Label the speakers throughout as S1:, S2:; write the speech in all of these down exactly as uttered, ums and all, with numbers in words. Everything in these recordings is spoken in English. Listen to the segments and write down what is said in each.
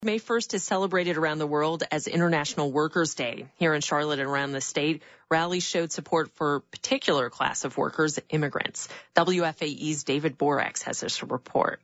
S1: May first is celebrated around the world as International Workers' Day. Here in Charlotte and around the state, rallies showed support for a particular class of workers, immigrants. W F A E's David Borax has this report.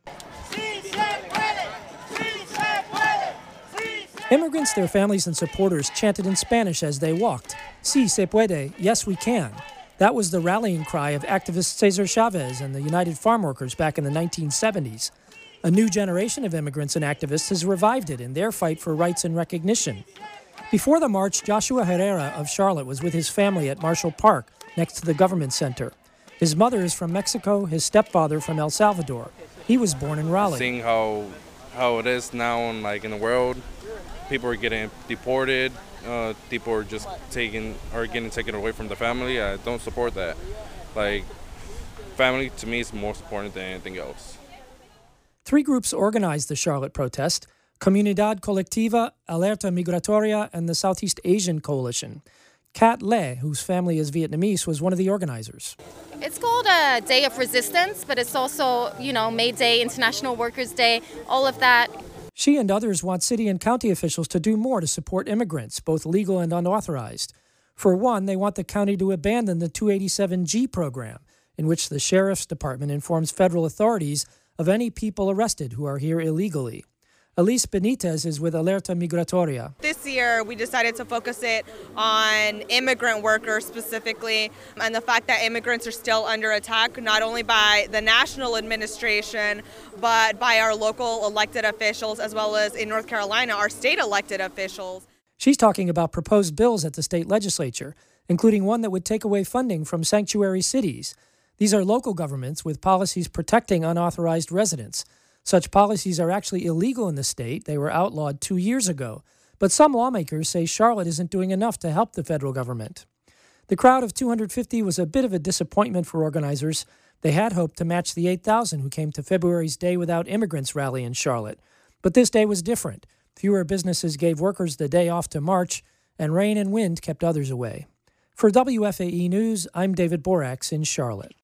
S2: Immigrants, their families, and supporters chanted in Spanish as they walked. Sí se puede, yes we can. That was the rallying cry of activist Cesar Chavez and the United Farm Workers back in the nineteen seventies. A new generation of immigrants and activists has revived it in their fight for rights and recognition. Before the march, Joshua Herrera of Charlotte was with his family at Marshall Park, next to the government center. His mother is from Mexico, his stepfather from El Salvador. He was born in Raleigh.
S3: Seeing how how it is now, in, like in the world, people are getting deported. Uh, people are just taking are getting taken away from the family. I don't support that. Like, family to me is more important than anything else.
S2: Three groups organized the Charlotte protest: Comunidad Colectiva, Alerta Migratoria, and the Southeast Asian Coalition. Kat Le, whose family is Vietnamese, was one of the organizers.
S4: It's called a Day of Resistance, but it's also, you know, May Day, International Workers' Day, all of that.
S2: She and others want city and county officials to do more to support immigrants, both legal and unauthorized. For one, they want the county to abandon the two eighty-seven G program, in which the sheriff's department informs federal authorities of any people arrested who are here illegally. Elise Benitez is with Alerta Migratoria.
S5: This year, we decided to focus it on immigrant workers specifically, and the fact that immigrants are still under attack, not only by the national administration, but by our local elected officials, as well as in North Carolina, our state elected officials.
S2: She's talking about proposed bills at the state legislature, including one that would take away funding from sanctuary cities. These are local governments with policies protecting unauthorized residents. Such policies are actually illegal in the state. They were outlawed two years ago. But some lawmakers say Charlotte isn't doing enough to help the federal government. The crowd of two hundred fifty was a bit of a disappointment for organizers. They had hoped to match the eight thousand who came to February's Day Without Immigrants rally in Charlotte. But this day was different. Fewer businesses gave workers the day off to march, and rain and wind kept others away. For W F A E News, I'm David Borax in Charlotte.